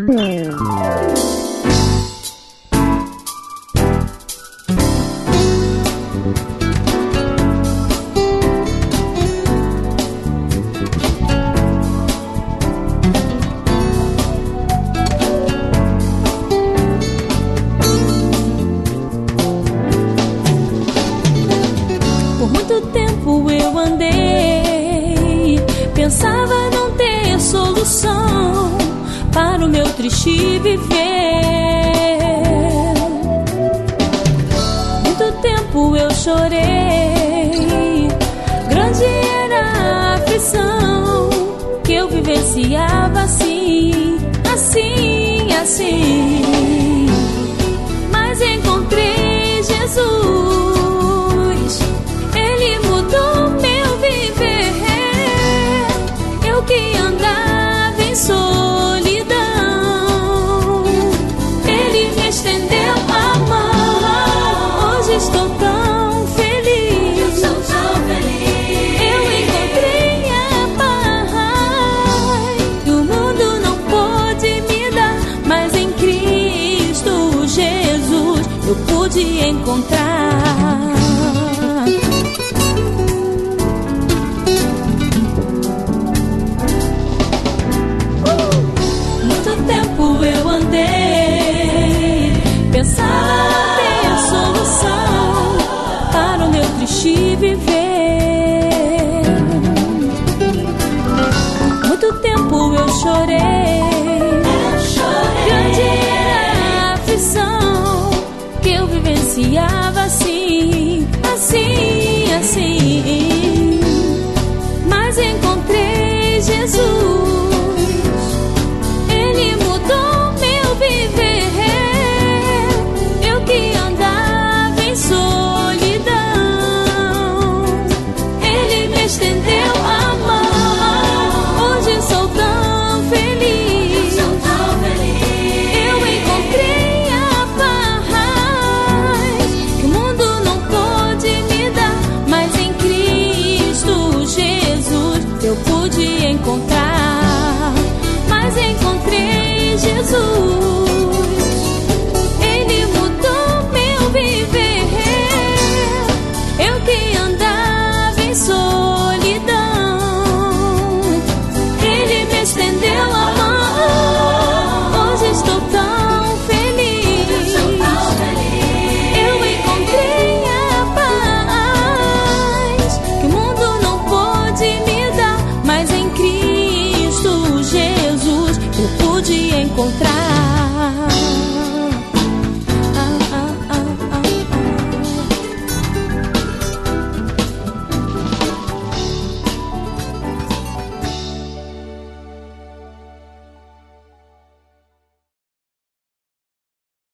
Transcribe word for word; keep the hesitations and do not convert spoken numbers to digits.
Por muito tempo eu andei, pensava não ter solução para o meu triste viver. Muito tempo eu chorei, grande era a aflição que eu vivenciava assim, assim, assim. Mas encontrei Jesus, Ele mudou meu viver. Eu que andava em solidão, Ele me estendeu a mão. Hoje estou tão feliz, eu encontrei a paz que o mundo não pôde me dar, mas em Cristo Jesus eu pude encontrar. Eu andei, pensava ter a solução para o meu triste viver. Muito tempo eu chorei, grande era a aflição que eu vivenciava assim, assim, assim. Mas encontrei Jesus, eu que andava em solidão, Ele me estendeu a mão. Hoje sou tão feliz, eu encontrei a paz que o mundo não pôde me dar, mas em Cristo Jesus eu pude encontrar. Mas encontrei Jesus, encontrar.